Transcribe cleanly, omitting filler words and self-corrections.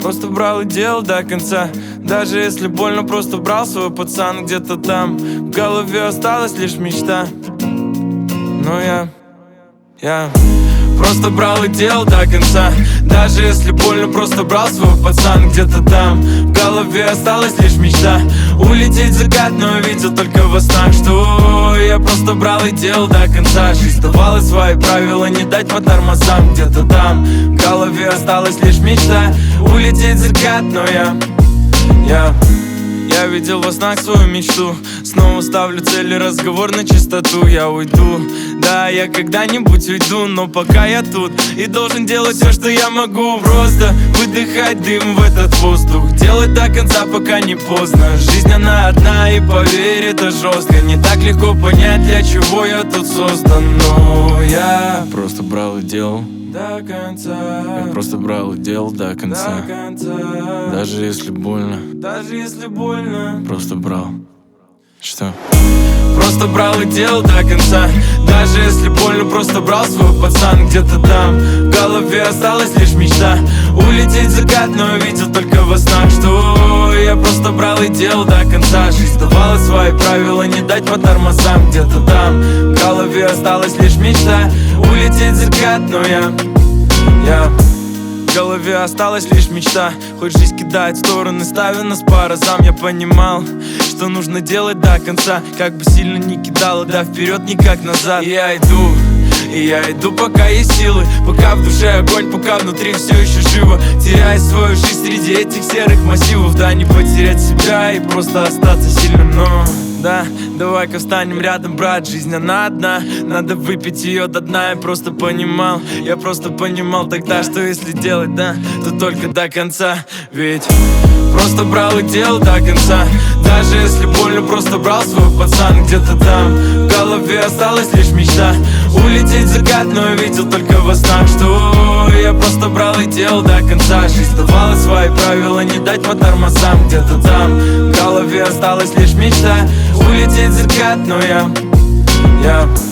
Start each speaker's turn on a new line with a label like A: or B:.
A: просто брал и делал до конца. Даже если больно, просто брал свой пацан где-то там. В голове осталась лишь мечта. Но я просто брал и делал до конца. Даже если больно, просто брал свой пацан где-то там. В голове осталась лишь мечта улететь в закат, но видел только во снах, что я просто брал и делал до конца. Жизнь давала свои правила, не дать по тормозам где-то там. В голове осталась лишь мечта улететь в закат, но я видел во снах свою мечту. Снова ставлю цели, разговор на чистоту. Я уйду, да, я когда-нибудь уйду, но пока я тут и должен делать все, что я могу. Просто выдыхать дым в этот воздух, делать до конца, пока не поздно. Жизнь она одна, и поверь, это жестко. Не так легко понять, для чего я тут создан. Но я просто брал и делал до конца. Я просто брал и делал до конца. Даже если больно, просто брал. Что? Просто брал и делал до конца. Даже если больно, просто брал свой пацан где-то там. В голове осталась лишь мечта улететь в закат, но видел только во снах, что я просто брал и делал до конца. Жизнь давала свои правила, не дать по тормозам где-то там. В голове осталась лишь мечта улететь в закат, но в голове осталась лишь мечта. Хоть жизнь кидает в стороны, ставя нас по разам. Я понимал, что нужно делать до конца. Как бы сильно ни кидало, да вперед, никак назад. И я иду, пока есть силы, пока в душе огонь, пока внутри все еще живо. Теряя свою жизнь среди этих серых массивов. Да, не потерять себя и просто остаться сильным, но... Да, давай-ка встанем рядом, брат, жизнь она одна. Надо выпить ее до дна, я просто понимал тогда, что если делать, да, то только до конца. Ведь просто брал и делал до конца. Даже если больно, просто брал свой пацан где-то там. В голове осталась лишь мечта улететь в закат, но я видел только во снах, что я просто брал и делал до конца. Жизнь давала свои правила, не дать по тормозам где-то там. В голове осталась лишь мечта улететь в закат, но я